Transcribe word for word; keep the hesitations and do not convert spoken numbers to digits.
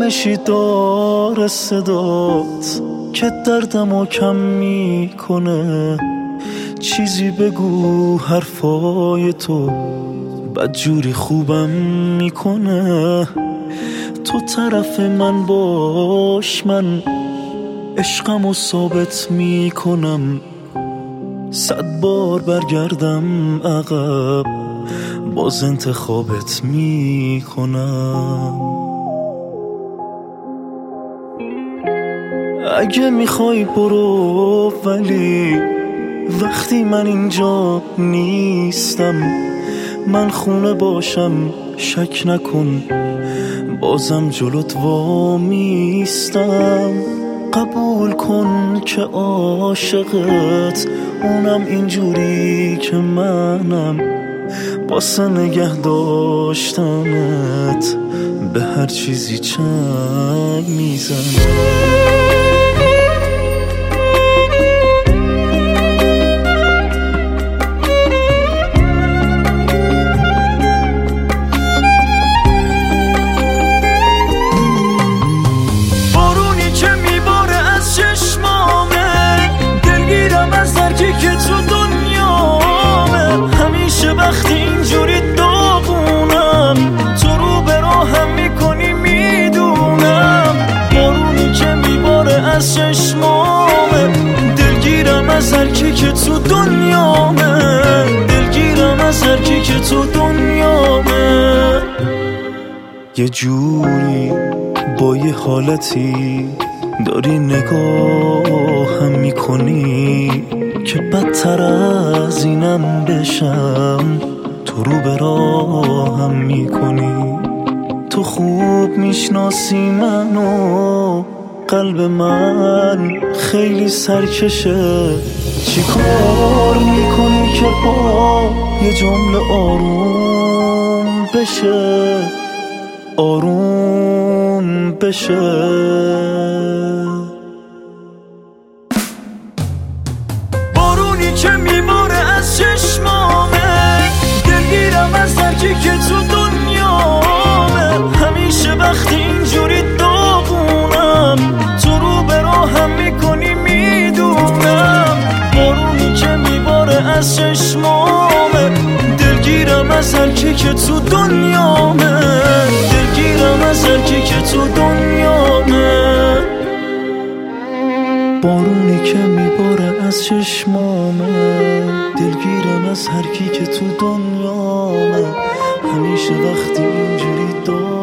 آرامشی داره صدات که دردمو کم میکنه. چیزی بگو حرفای تو بدجوری خوبم میکنه. تو طرف من باش، من عشقمو ثابت میکنم. صد بار برگردم عقب باز انتخابت میکنم. اگه میخوای برو، ولی وقتی من اینجا نیستم، من خونه باشم شک نکن بازم جلوت وامیستم. قبول کن که عاشقت، اونم اینجوری که منم، واسه نگه داشتنت به هر چیزی چنگ میزنم. وقتی اینجوری داغونم، تو رو به راهم میکنی میدونم. بارونی که میباره از چشمامه، دلگیرم از هر کی که تو دنیامه. دلگیرم از هر کی که تو دنیامه. یه جوری با یه حالتی داری نگاهم میکنی که بدتر از اینم بشم، تو رو به راهم میکنی. تو خوب میشناسی منو، قلب من خیلی سرکشه. چی کار میکنی که با یه جمله آروم بشه، آروم بشه. که میباره از چشمامه، دلگیرم از هر کی که تو دنیامه. همیشه وقتی اینجوری داغونم، تو رو به راهم میکنی میدونم. بارونی که میباره از چشمامه، دلگیرم از هر کی که تو دنیامه. دلگیرم از هر کی که تو دنیامه. بارونی که میباره از چشمامه، دلگیرم از هر کی که تو دنیامه. همیشه وقتی اینجوری دار